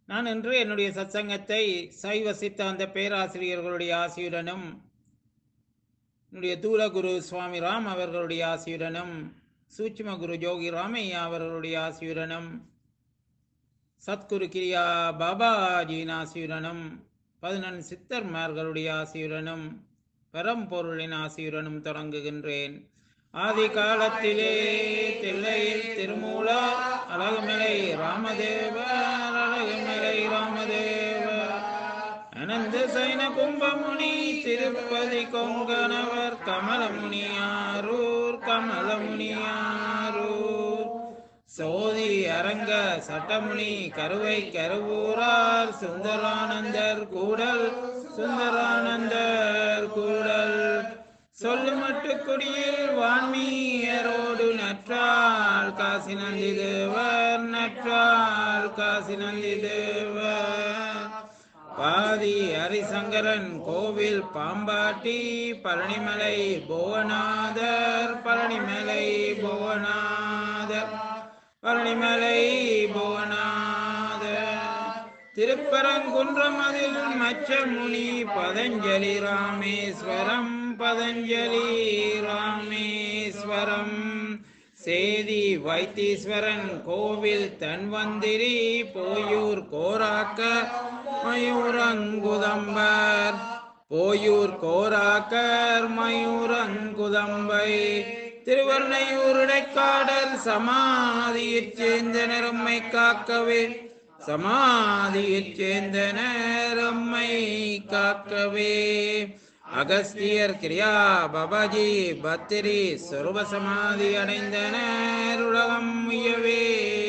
நான் இன்று என்னுடைய சத்சங்கத்தை சைவ சித்தாந்த பேராசிரியர்களுடைய ஆசியுடனும் என்னுடைய தூலகுரு சுவாமி ராம் அவர்களுடைய ஆசியுடனும் சூட்சும குரு ஜோகி ராமையா அவர்களுடைய ஆசியுடனும் சத்குரு கிரியா பாபாஜியின் ஆசியுடனும் 11 சித்தர்மார்களுடைய ஆசியுடனும் பரம்பொருளின் ஆசியுடனும் தொடங்குகின்றேன். ஆதி காலத்திலே தில்லையில் திருமூலர் அழகுமலை ராமதேவர் அழகுமலை ராமதேவர் அனந்த சைன கும்பமுனி திருப்பதி கொங்கணவர் கமலமுனியாரூர் கமலமுனியாரூர் சோதி அரங்க சட்டமுனி கருவை கருவூரார் சுந்தரானந்தர் கூடல் சுந்தரானந்தர் கூடல் சொல்லுமட்டு குடியில் வான்மீயரோடு நற்றால் காசி நந்தி தேவர் நற்றால் காசி நந்தி தேவர் பாதி ஹரிசங்கரன் கோவில் பாம்பாட்டி பழனிமலை புவனாதர் பழனிமலை புவனாதர் பழனிமலை புவனாதர் திருப்பரங்குன்றம் அதில் மச்சமுனி பதஞ்சலி ராமேஸ்வரம் பதஞ்சலி ராமேஸ்வரம் சேதி வைத்தீஸ்வரன் கோவில் தன்வந்திரி போயூர் கோராக்க மயூரங்குதம்பர் போயூர் கோராக்கர் மயூரங்குதம்பை திருவர்ணையூர் இடைக்காடர் சமாதியைச் சேர்ந்தனர் உம்மை காக்கவே சமாதியைச் சேர்ந்தனர் உம்மை காக்கவே அகஸ்தியர் கிரியா பாபாஜி பத்திரி சொருப சமாதி அடைந்தனர் உலகம் உயவே.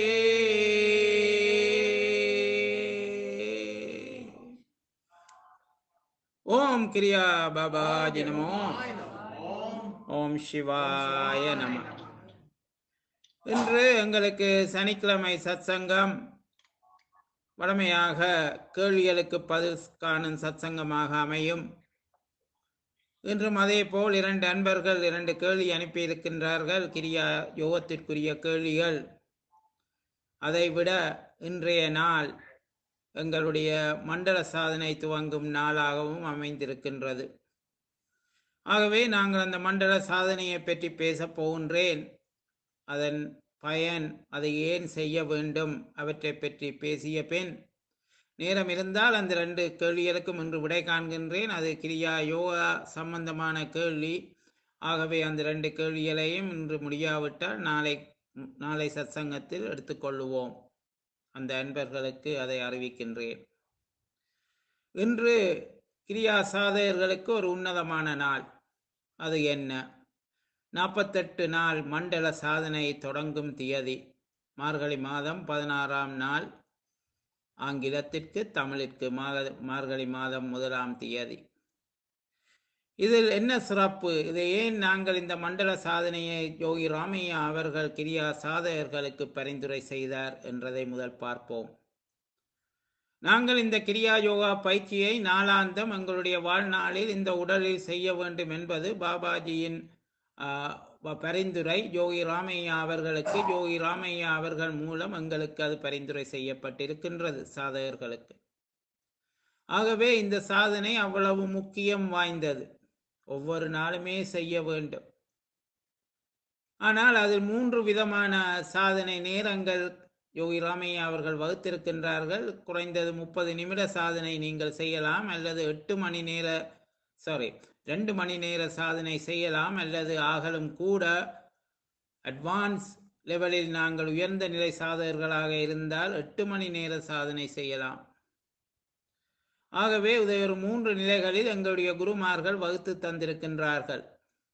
ஓம் கிரியா பாபாஜி நமோ. ஓம் சிவாய நம. இன்று எங்களுக்கு சனிக்கிழமை சத்சங்கம் வழமையாக கேள்விகளுக்கு பதில் காணும் சத்சங்கமாக அமையும். இன்றும் அதே போல் 2 அன்பர்கள் 2 கேள்வி அனுப்பியிருக்கின்றார்கள். கிரியா யோகத்திற்குரிய கேள்விகள். அதைவிட இன்றைய நாள் எங்களுடைய மண்டல சாதனை துவங்கும் நாளாகவும் அமைந்திருக்கின்றது. ஆகவே நாங்கள் அந்த மண்டல சாதனையை பற்றி பேசப் போகின்றேன். அதன் பயன், அதை ஏன் செய்ய வேண்டும், அவற்றை பற்றி பேசிய பின் நேரம் இருந்தால் அந்த 2 கேள்விகளுக்கும் இன்று விடை காண்கின்றேன். அது கிரியா யோகா சம்பந்தமான கேள்வி. ஆகவே அந்த 2 கேள்விகளையும் இன்று முடியாவிட்டால் நாளை சத்சங்கத்தில் எடுத்துக்கொள்ளுவோம். அந்த அன்பர்களுக்கு அதை அறிவிக்கின்றேன். இன்று கிரியா சாதகர்களுக்கு ஒரு உன்னதமான நாள். அது என்ன? 48 நாள் மண்டல சாதனை தொடங்கும் தியதி மார்கழி மாதம் 16ஆம் நாள், ஆங்கிலத்திற்கு தமிழிற்கு மார்கழி மாதம் 1ஆம் தியதி. இதில் என்ன சிறப்பு? இதை ஏன் நாங்கள் இந்த மண்டல சாதனையை யோகி ராமையா அவர்கள் கிரியா சாதகர்களுக்கு பரிந்துரை செய்தார் என்றதை முதல் பார்ப்போம். நாங்கள் இந்த கிரியா யோகா பயிற்சியை நாளாந்தம் எங்களுடைய வாழ்நாளில் இந்த உடலில் செய்ய வேண்டும் என்பது பாபாஜியின் பரிந்துரை. யோகி ராமையா அவர்களுக்கு, யோகி ராமையா அவர்கள் மூலம் எங்களுக்கு அது பரிந்துரை செய்யப்பட்டிருக்கின்றது சாதகர்களுக்கு. ஆகவே இந்த சாதனை அவ்வளவு முக்கியம் வாய்ந்தது. ஒவ்வொரு நாளுமே செய்ய வேண்டும். ஆனால் அதில் 3 விதமான சாதனை நேரங்கள் யோகி ராமையா அவர்கள் வகுத்திருக்கின்றார்கள். குறைந்தது 30 நிமிட சாதனை நீங்கள் செய்யலாம், அல்லது 2 மணி நேர சாதனை செய்யலாம், அல்லது ஆகலும் கூட அட்வான்ஸ் லெவலில் நாங்கள் உயர்ந்த நிலை சாதகர்களாக இருந்தால் 8 மணி நேர சாதனை செய்யலாம். ஆகவே இதை ஒரு 3 நிலைகளில் எங்களுடைய குருமார்கள் வகுத்து தந்திருக்கின்றார்கள்.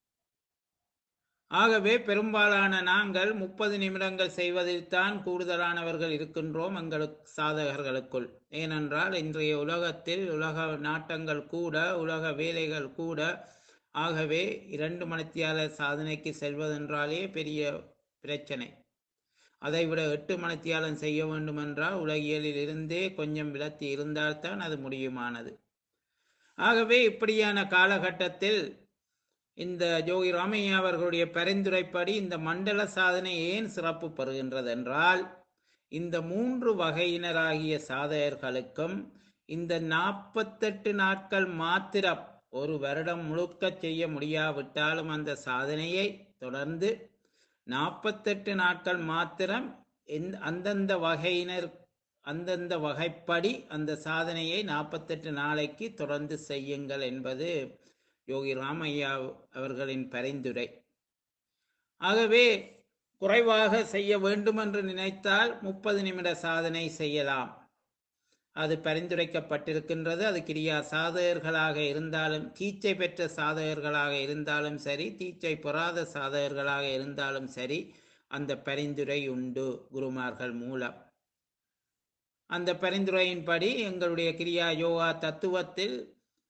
ஆகவே பெரும்பாலான நாங்கள் 30 நிமிடங்கள் செய்வதில் தான் கூடுதலானவர்கள் இருக்கின்றோம் எங்களுக்கு சாதகர்களுக்குள். ஏனென்றால் இன்றைய உலகத்தில் உலக நாட்டங்கள் கூட, உலக வேலைகள் கூட, ஆகவே 2 மணித்தியால சாதனைக்கு செல்வதென்றாலே பெரிய பிரச்சனை. அதைவிட 8 மணித்தியாலம் செய்ய வேண்டுமென்றால் உலகியலில் இருந்தே கொஞ்சம் விலத்தி இருந்தால்தான் அது முடியுமானது. ஆகவே இப்படியான காலகட்டத்தில் இந்த யோகி ராமையா அவர்களுடைய பரிந்துரைப்படி இந்த மண்டல சாதனை ஏன் சிறப்பு பெறுகின்றது என்றால், இந்த 3 வகையினராகிய சாதகர்களுக்கும் இந்த 48 நாட்கள் மாத்திரம், ஒரு வருடம் முழுக்க செய்ய முடியாவிட்டாலும் அந்த சாதனையை தொடர்ந்து 48 நாட்கள் மாத்திரம் அந்தந்த வகையினர் அந்தந்த வகைப்படி அந்த சாதனையை 48 நாளைக்கு தொடர்ந்து செய்யுங்கள் என்பது யோகி ராமையா அவர்களின் பரிந்துரை. ஆகவே குறைவாக செய்ய வேண்டும் என்று நினைத்தால் 30 நிமிட சாதனை செய்யலாம். அது பரிந்துரைக்கப்பட்டிருக்கின்றது. அது கிரியா சாதகர்களாக இருந்தாலும், தீட்சை பெற்ற சாதகர்களாக இருந்தாலும் சரி, தீட்சை பெறாத சாதகர்களாக இருந்தாலும் சரி, அந்த பரிந்துரை உண்டு குருமார்கள் மூலம். அந்த பரிந்துரையின்படி எங்களுடைய கிரியா யோகா தத்துவத்தில்,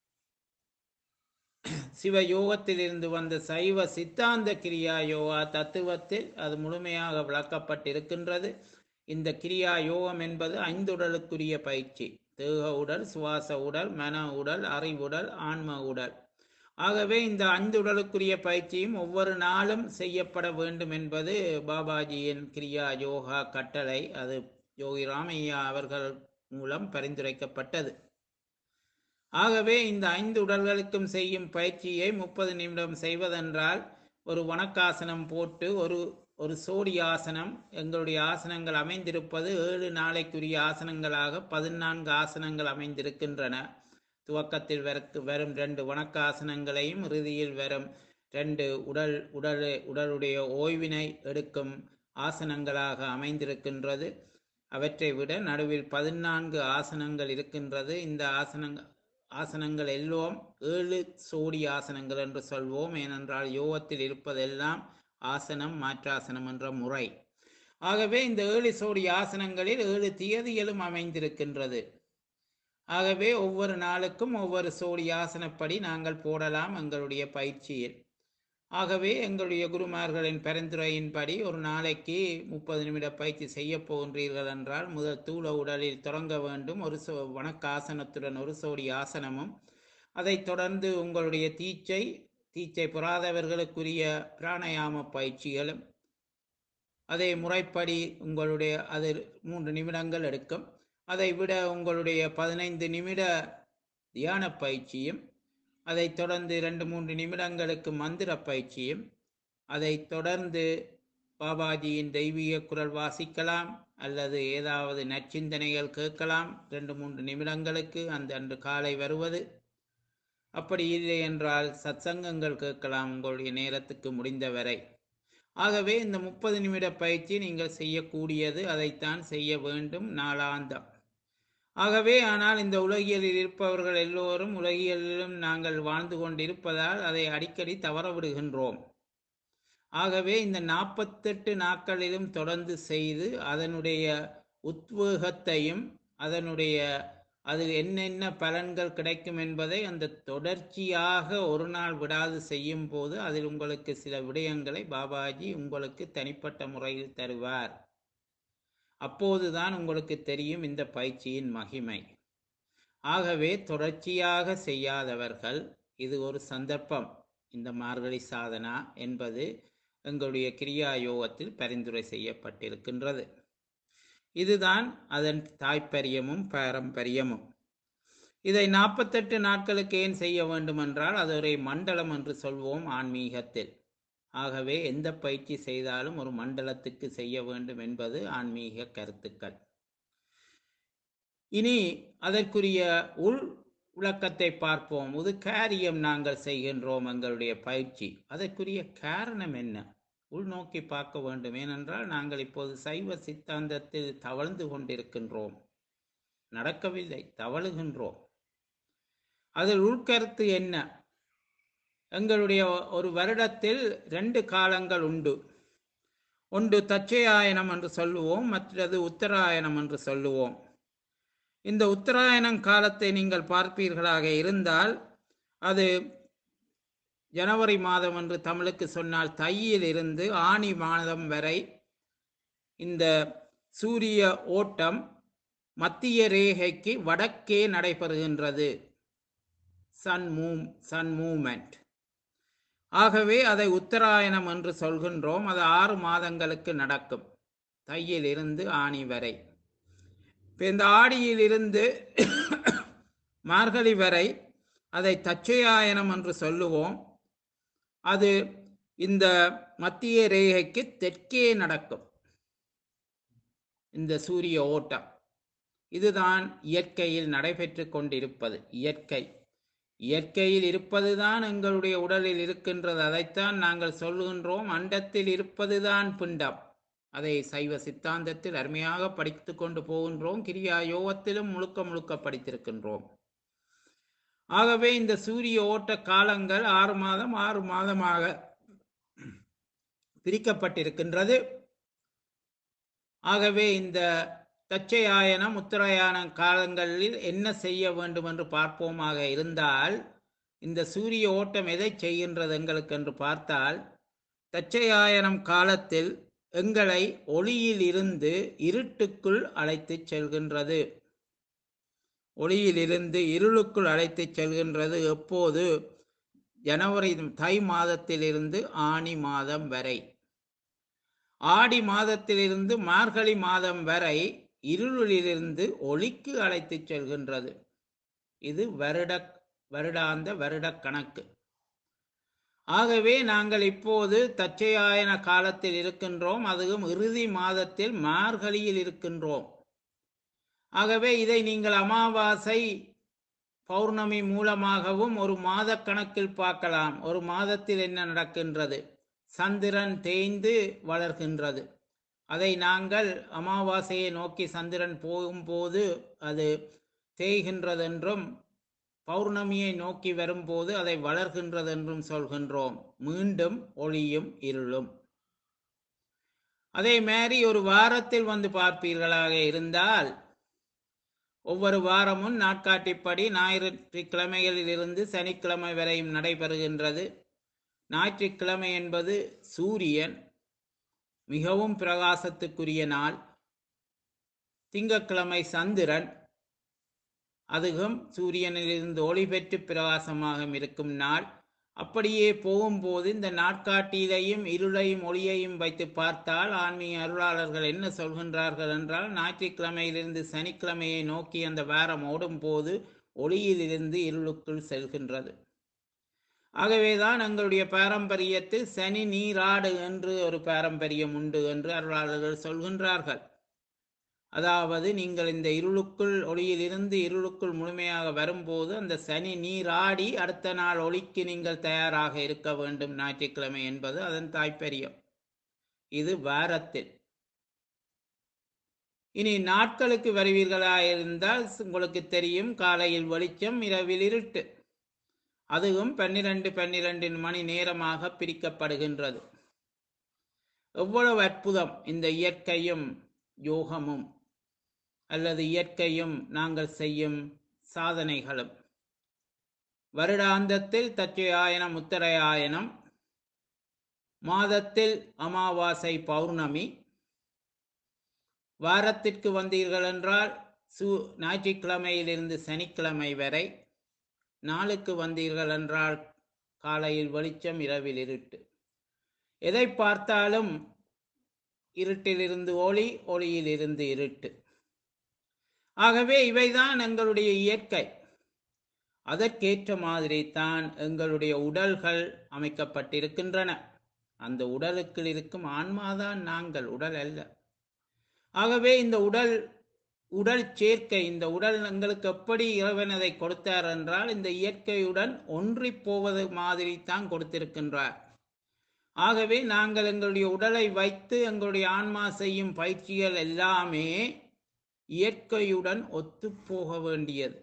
சிவ யோகத்தில் இருந்து வந்த சைவ சித்தாந்த கிரியா யோகா தத்துவத்தில் அது முழுமையாக விளக்கப்பட்டிருக்கின்றது. இந்த கிரியா யோகம் என்பது 5 உடலுக்குரிய பயிற்சி. தேக உடல், சுவாச உடல், மன உடல், அறிவுடல், ஆன்ம உடல். ஆகவே இந்த 5 உடலுக்குரிய பயிற்சியும் ஒவ்வொரு நாளும் செய்யப்பட வேண்டும் என்பது பாபாஜியின் கிரியா யோகா கட்டளை. அது யோகி ராமையா அவர்கள் மூலம் பரிந்துரைக்கப்பட்டது. ஆகவே இந்த 5 உடல்களுக்கும் செய்யும் பயிற்சியை 30 நிமிடம் செய்வதென்றால், ஒரு வணக்காசனம் போட்டு ஒரு சோடி ஆசனம், எங்களுடைய ஆசனங்கள் அமைந்திருப்பது 7 நாளைக்குரிய ஆசனங்களாக 14 ஆசனங்கள் அமைந்திருக்கின்றன. துவக்கத்தில் வரும் 2 வணக்காசனங்களையும் இறுதியில் வரும் 2 உடலுடைய ஓய்வினை எடுக்கும் ஆசனங்களாக அமைந்திருக்கின்றது. அவற்றை விட நடுவில் 14 ஆசனங்கள் இருக்கின்றது. இந்த ஆசனங்கள் எல்லாம் 7 சோடி ஆசனங்கள் என்று சொல்வோம். ஏனென்றால் யோகத்தில் இருப்பதெல்லாம் ஆசனம், மாற்றாசனம் என்ற முறை. ஆகவே இந்த 7 சோடி ஆசனங்களில் 7 தியதிகளும் அமைந்திருக்கின்றது. ஆகவே ஒவ்வொரு நாளுக்கும் ஒவ்வொரு சோடி ஆசனப்படி நாங்கள் போடலாம் எங்களுடைய பயிற்சியில். ஆகவே எங்களுடைய குருமார்களின் பரிந்துரையின்படி ஒரு நாளைக்கு 30 நிமிட பயிற்சி செய்ய போகின்றீர்கள் என்றால், முதல் தூள உடலில் தொடங்க வேண்டும். ஒரு வணக்காசனத்துடன் ஒரு சோடி ஆசனமும், அதைத் தொடர்ந்து உங்களுடைய தீட்சை பெறாதவர்களுக்குரிய பிராணயாம பயிற்சிகளும், அதே முறைப்படி உங்களுடைய அது 3 நிமிடங்கள் எடுக்கும். அதை விட உங்களுடைய 15 நிமிட தியான பயிற்சியும், அதைத் தொடர்ந்து 2-3 நிமிடங்களுக்கு மந்திர பயிற்சியும், அதைத் தொடர்ந்து பாபாஜியின் தெய்வீக குரல் வாசிக்கலாம் அல்லது ஏதாவது நற்சிந்தனைகள் கேட்கலாம் 2-3 நிமிடங்களுக்கு அன்று காலை வருவது. அப்படி இல்லை என்றால் சத்சங்கங்கள் கேட்கலாம் உங்களுடைய நேரத்துக்கு முடிந்தவரை. ஆகவே இந்த 30 நிமிட பயிற்சி நீங்கள் செய்யக்கூடியது, அதைத்தான் செய்ய வேண்டும் நாளாந்தம். ஆகவே ஆனால் இந்த உலகியலில் இருப்பவர்கள் எல்லோரும் உலகியலிலும் நாங்கள் வாழ்ந்து கொண்டிருப்பதால் அதை அடிக்கடி தவற விடுகின்றோம். ஆகவே இந்த 48 நாட்களிலும் தொடர்ந்து செய்து அதனுடைய உத்வேகத்தையும் அதில் என்னென்ன பலன்கள் கிடைக்கும் என்பதை அந்த தொடர்ச்சியாக ஒரு நாள் விடாது செய்யும் போது அதில் உங்களுக்கு சில விடயங்களை பாபாஜி உங்களுக்கு தனிப்பட்ட முறையில் தருவார். அப்போதுதான் உங்களுக்கு தெரியும் இந்த பயிற்சியின் மகிமை. ஆகவே தொடர்ச்சியாக செய்யாதவர்கள், இது ஒரு சந்தர்ப்பம். இந்த மார்கழி சாதனா என்பது எங்களுடைய கிரியா யோகத்தில் பரிந்துரை செய்யப்பட்டிருக்கின்றது. இதுதான் அதன் தாய்ப்பரியமும் பாரம்பரியமும். இதை 48 நாட்களுக்கு ஏன் செய்ய வேண்டும் என்றால், அது ஒரு மண்டலம் என்று சொல்வோம் ஆன்மீகத்தில். ஆகவே எந்த பயிற்சி செய்தாலும் ஒரு மண்டலத்துக்கு செய்ய வேண்டும் என்பது ஆன்மீக கருத்துக்கள். இனி அதற்குரிய உள் விளக்கத்தை பார்ப்போம். இது காரியம் நாங்கள் செய்கின்றோம் எங்களுடைய பயிற்சி, அதற்குரிய காரணம் என்ன? உள்நோக்கி பார்க்க வேண்டும். ஏனென்றால் நாங்கள் இப்போது சைவ சித்தாந்தத்தில் தவழ்ந்து கொண்டிருக்கின்றோம், நடக்கவில்லை, தவழுகின்றோம். அதில் உள்கருத்து என்ன? எங்களுடைய ஒரு வருடத்தில் 2 காலங்கள் உண்டு. ஒன்று தட்சயாயனம் என்று சொல்லுவோம், மற்றது உத்தராயணம் என்று சொல்லுவோம். இந்த உத்தராயணம் காலத்தை நீங்கள் பார்ப்பீர்களாக இருந்தால், அது ஜனவரி மாதம் என்று தமிழுக்கு சொன்னால் தையில் இருந்து ஆனி மாதம் வரை இந்த சூரிய ஓட்டம் மத்திய ரேகைக்கு வடக்கே நடைபெறுகின்றது. Sun movement. ஆகவே அதை உத்தராயணம் என்று சொல்கின்றோம். அது 6 மாதங்களுக்கு நடக்கும். தையில் இருந்து ஆணி வரை. இப்ப இந்த ஆடியில் இருந்து மார்கழி வரை அதை தட்சயாயனம் என்று சொல்லுவோம். அது இந்த மத்திய ரேகைக்கு தெற்கே நடக்கும் இந்த சூரிய ஓட்டம். இதுதான் இயற்கையில் நடைபெற்று கொண்டிருப்பது. இயற்கையில் இருப்பதுதான் எங்களுடைய உடலில் இருக்கின்றது. அதைத்தான் நாங்கள் சொல்லுகின்றோம், அண்டத்தில் இருப்பதுதான் பிண்டம். அதை சைவ சித்தாந்தத்தில் அருமையாக படித்து கொண்டு போகின்றோம். கிரியா யோகத்திலும் முழுக்க முழுக்க படித்திருக்கின்றோம். ஆகவே இந்த சூரிய ஓட்ட காலங்கள் 6 மாதம் 6 மாதமாக பிரிக்கப்பட்டிருக்கின்றது. ஆகவே இந்த தட்சயாயனம் உத்தராயண காலங்களில் என்ன செய்ய வேண்டும் என்று பார்ப்போமாக இருந்தால், இந்த சூரிய ஓட்டம் எதை செய்கின்றது எங்களுக்கு என்று பார்த்தால், தட்சயாயனம் காலத்தில் எங்களை ஒளியில் இருந்து இருட்டுக்குள் அழைத்து செல்கின்றது. ஒளியிலிருந்து இருளுக்குள் அழைத்து செல்கின்றது. எப்போது? ஜனவரி தை மாதத்திலிருந்து ஆனி மாதம் வரை. ஆடி மாதத்திலிருந்து மார்கழி மாதம் வரை இருளிலிருந்து ஒளிக்கு அழைத்து செல்கின்றது. இது வருடாந்த கணக்கு. ஆகவே நாங்கள் இப்போது தட்சயாயன காலத்தில் இருக்கின்றோம். அதுவும் இறுதி மாதத்தில் மார்கழியில் இருக்கின்றோம். ஆகவே இதை நீங்கள் அமாவாசை பௌர்ணமி மூலமாகவும் ஒரு மாத கணக்கில் பார்க்கலாம். ஒரு மாதத்தில் என்ன நடக்கின்றது? சந்திரன் தேய்ந்து வளர்கின்றது. அதை நாங்கள் அமாவாசையை நோக்கி சந்திரன் போகும்போது அது தேய்கின்றதென்றும், பௌர்ணமியை நோக்கி வரும்போது அதை வளர்கின்றதென்றும் சொல்கின்றோம். மீண்டும் ஒளியும் இருளும். அதே மாதிரி ஒரு வாரத்தில் வந்து பார்ப்பீர்களாக இருந்தால், ஒவ்வொரு வாரமும் நாட்காட்டிப்படி ஞாயிற்றுக்கிழமைகளில் இருந்து சனிக்கிழமை வரையும் நடைபெறுகின்றது. ஞாயிற்றுக்கிழமை என்பது சூரியன் மிகவும் பிரகாசத்துக்குரிய நாள். திங்கட்கிழமை சந்திரன், அதுவும் சூரியனிலிருந்து ஒளி பெற்று பிரகாசமாக இருக்கும் நாள். அப்படியே போகும்போது இந்த நாட்காட்டியிலையும் இருளையும் ஒளியையும் வைத்து பார்த்தால், ஆன்மீக அருளாளர்கள் என்ன சொல்கின்றார்கள் என்றால், ஞாயிற்றுக்கிழமையிலிருந்து சனிக்கிழமையை நோக்கி அந்த வாரம் ஓடும் போது ஒளியிலிருந்து இருளுக்குள் செல்கின்றது. ஆகவேதான் எங்களுடைய பாரம்பரியத்தில் சனி நீராடு என்று ஒரு பாரம்பரியம் உண்டு என்று அருளாளர்கள் சொல்கின்றார்கள். அதாவது நீங்கள் இந்த இருளுக்குள் ஒளியிலிருந்து இருளுக்குள் முழுமையாக வரும்போது அந்த சனி நீராடி அடுத்த நாள் ஒளிக்கு நீங்கள் தயாராக இருக்க வேண்டும். ஞாயிற்றுக்கிழமை என்பது அதன் தாய்ப்பரியம். இது வாரத்தில். இனி நாட்களுக்கு வருவீர்களாயிருந்தால் உங்களுக்கு தெரியும், காலையில் வெளிச்சம், இரவில் இருட்டு. அதுவும் 12 மணி நேரமாக பிரிக்கப்படுகின்றது. எவ்வளவு அற்புதம் இந்த இயற்கையும் யோகமும், அல்லது இயற்கையும் நாங்கள் செய்யும் சாதனைகளும். வருடாந்தத்தில் தட்சயாயனம் உத்தராயணம், மாதத்தில் அமாவாசை பௌர்ணமி, வாரத்திற்கு வந்தீர்கள் என்றால் ஞாயிற்றுக்கிழமையிலிருந்து சனிக்கிழமை வரை, நாளுக்கு வந்தீர்கள் என்றால் காலையில் வெளிச்சம், இரவில் இருட்டு. எதை பார்த்தாலும் இருட்டிலிருந்து ஒளி, ஒளியிலிருந்து இருட்டு. ஆகவே இவைதான் எங்களுடைய இயற்கை. அதற்கேற்ற மாதிரி தான் எங்களுடைய உடல்கள் அமைக்கப்பட்டிருக்கின்றன. அந்த உடலுக்கு இருக்கும் ஆன்மாதான் நாங்கள், உடல் அல்ல. ஆகவே இந்த உடல் சேர்க்கை, இந்த உடல் எங்களுக்கு எப்படி இறைவன் அதை கொடுத்தார் என்றால், இந்த இயற்கையுடன் ஒன்றி போவது மாதிரி தான் கொடுத்திருக்கின்றார். ஆகவே நாங்கள் எங்களுடைய உடலை வைத்து எங்களுடைய ஆன்மா செய்யும் பயிற்சிகள் எல்லாமே இயற்கையுடன் ஒத்து போக வேண்டியது.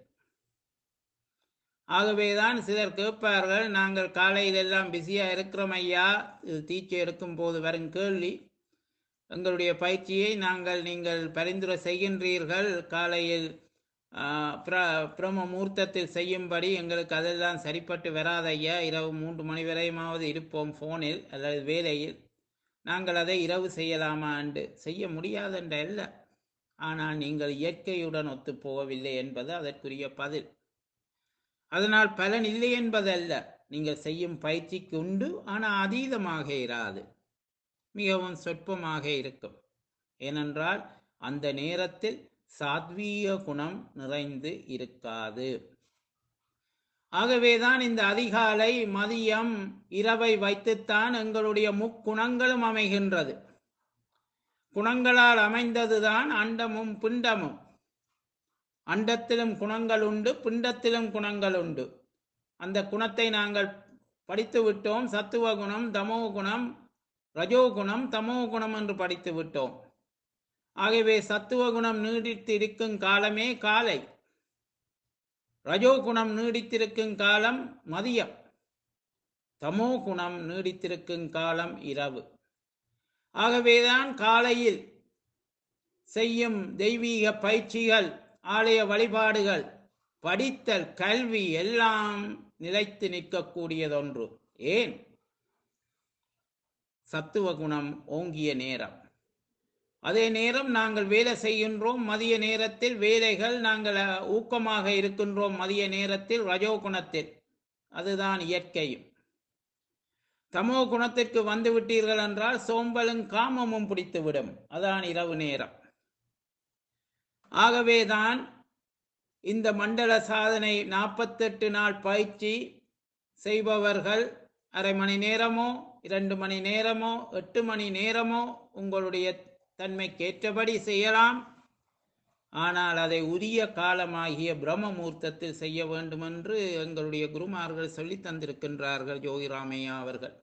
ஆகவேதான் சிலர் கேட்பார்கள், நாங்கள் காலையில் எல்லாம் பிஸியா இருக்கிறோம் ஐயா, தீட்சை எடுக்கும் போது வரும் கேள்வி, எங்களுடைய பயிற்சியை நீங்கள் பரிந்துரை செய்கின்றீர்கள், காலையில் பிரம்ம முகூர்த்தத்தில் செய்யும்படி, எங்களுக்கு அதெல்லாம் சரிப்பட்டு வராதையா, இரவு 3 மணி வரையுமாவது இருப்போம் ஃபோனில் அல்லது வேலையில், நாங்கள் அதை இரவு செய்யலாமா என்று. செய்ய முடியாதென்ற அல்ல, ஆனால் நீங்கள் இயற்கையுடன் ஒத்து போகவில்லை என்பது அதற்குரிய பதில். அதனால் பலன் இல்லை என்பதல்ல, நீங்கள் செய்யும் பயிற்சிக்கு உண்டு, ஆனால் அதீதமாக இராது, மிகவும் சொற்பமாக இருக்கும். ஏனென்றால் அந்த நேரத்தில் சாத்வீக குணம் நிறைந்து இருக்காது. ஆகவேதான் இந்த அதிகாலை மதியம் இரவை வைத்துத்தான் எங்களுடைய முக்குணங்களும் அமைகின்றது. குணங்களால் அமைந்ததுதான் அண்டமும் பிண்டமும். அண்டத்திலும் குணங்கள் உண்டு, பிண்டத்திலும் குணங்கள் உண்டு. அந்த குணத்தை நாங்கள் படித்து விட்டோம். சத்துவ குணம், தமோ குணம், ரஜோ குணம், தமோ குணம் என்று படித்து விட்டோம். ஆகவே சத்துவ குணம் நீடித்து இருக்கும் காலமே காலை, ரஜோ குணம் நீடித்திருக்கும் காலம் மதியம், தமோ குணம் நீடித்திருக்கும் காலம் இரவு. ஆகவேதான் காலையில் செய்யும் தெய்வீக பயிற்சிகள், ஆலய வழிபாடுகள், படித்தல், கல்வி எல்லாம் நிலைத்து நிற்கக்கூடியதொன்று. ஏன்? சத்துவ குணம் ஓங்கிய நேரம். அதே நேரம் நாங்கள் வேலை செய்கின்றோம். மதிய நேரத்தில் வேலைகள் நாங்கள் ஊக்கமாக இருக்கின்றோம். மதிய நேரத்தில் ரஜோ குணத்தில், அதுதான் இயற்கையும். தமோ குணத்திற்கு வந்து விட்டீர்கள் என்றால் சோம்பலும் காமமும் பிடித்துவிடும். அதான் இரவு நேரம். ஆகவேதான் இந்த மண்டல சாதனை 48 நாள் பயிற்சி செய்பவர்கள் அரை மணி நேரமோ 2 மணி நேரமோ 8 மணி நேரமோ உங்களுடைய தன்மைக்கேற்றபடி செய்யலாம். ஆனால் அதை உரிய காலமாகிய பிரம்ம முகூர்த்தத்தில் செய்ய வேண்டும் என்று எங்களுடைய குருமார்கள் சொல்லி தந்திருக்கின்றார்கள், யோகிராமையா அவர்கள்.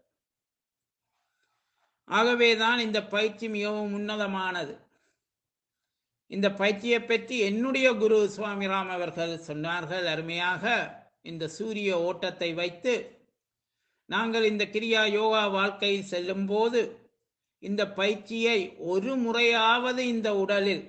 ஆகவேதான் இந்த பயிற்சி மிகவும் உன்னதமானது. இந்த பயிற்சியை பற்றி என்னுடைய குரு சுவாமிராம் அவர்கள் சொன்னார்கள் அருமையாக. இந்த சூரிய ஓட்டத்தை வைத்து நாங்கள் இந்த கிரியா யோகா வாழ்க்கையில் செல்லும் போது இந்த பயிற்சியை ஒரு முறையாவது இந்த உடலில்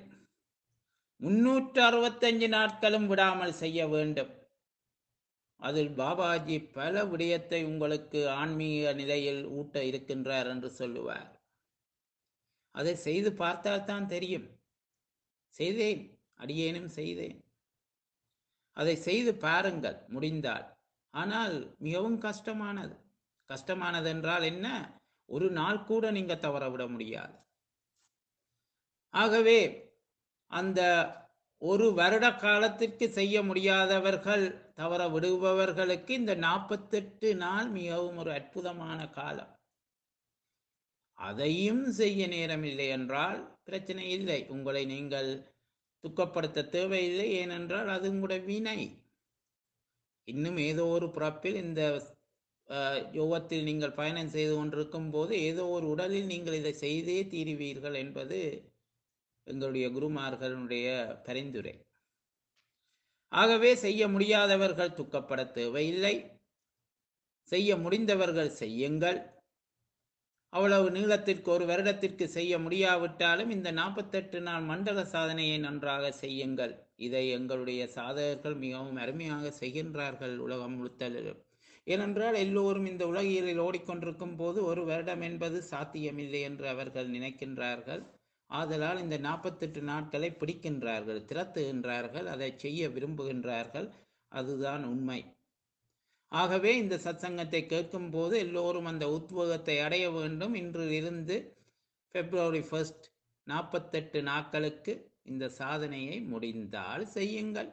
365 நாட்களும் விடாமல் செய்ய வேண்டும். அதில் பாபாஜி பல விடயத்தை உங்களுக்கு ஆன்மீக நிலையில் ஊட்ட இருக்கின்றார் என்று சொல்லுவார். அதை செய்து பார்த்தால்தான் தெரியும். செய்தேன், அடியேனும் செய்தேன். அதை செய்து பாருங்கள் முடிந்தால். ஆனால் மிகவும் கஷ்டமானது. கஷ்டமானது என்றால் என்ன? ஒரு நாள் கூட நீங்க தவற விட முடியாது. ஆகவே அந்த ஒரு வருட காலத்திற்கு செய்ய முடியாதவர்கள், தவற விடுபவர்களுக்கு இந்த 48 நாள் மிகவும் ஒரு அற்புதமான காலம். அதையும் செய்ய நேரம் இல்லை என்றால் பிரச்சனை இல்லை. உங்களை நீங்கள் துக்கப்படுத்த தேவையில்லை. ஏனென்றால் அது உங்களுடைய வினை. இன்னும் ஏதோ ஒரு பிறப்பில் இந்த யோகத்தில் நீங்கள் பயணம் செய்து கொண்டிருக்கும் போது ஏதோ ஒரு உடலில் நீங்கள் இதை செய்தே தீருவீர்கள் என்பது எங்களுடைய குருமார்களுடைய பரிந்துரை. ஆகவே செய்ய முடியாதவர்கள் துக்கப்பட தேவையில்லை. செய்ய முடிந்தவர்கள் செய்யுங்கள். அவ்வளவு நீளத்திற்கு ஒரு வருடத்திற்கு செய்ய முடியாவிட்டாலும் இந்த 48 நாள் மண்டல சாதனையை நன்றாக செய்யுங்கள். இதை எங்களுடைய சாதகர்கள் மிகவும் அருமையாக செய்கின்றார்கள் உலகம் முழுத்தலும். ஏனென்றால் எல்லோரும் இந்த உலகியலில் ஓடிக்கொண்டிருக்கும் போது ஒரு வருடம் என்பது சாத்தியமில்லை என்று அவர்கள் நினைக்கின்றார்கள். ஆதலால் இந்த 48 நாட்களை பிடிக்கின்றார்கள், திரத்துகின்றார்கள், அதை செய்ய விரும்புகின்றார்கள். அதுதான் உண்மை. ஆகவே இந்த சத்சங்கத்தை கேட்கும் போது எல்லோரும் அந்த உத்வேகத்தை அடைய வேண்டும். இன்றிலிருந்து February 1 48 நாட்களுக்கு இந்த சாதனையை முடிந்தால் செய்யுங்கள்.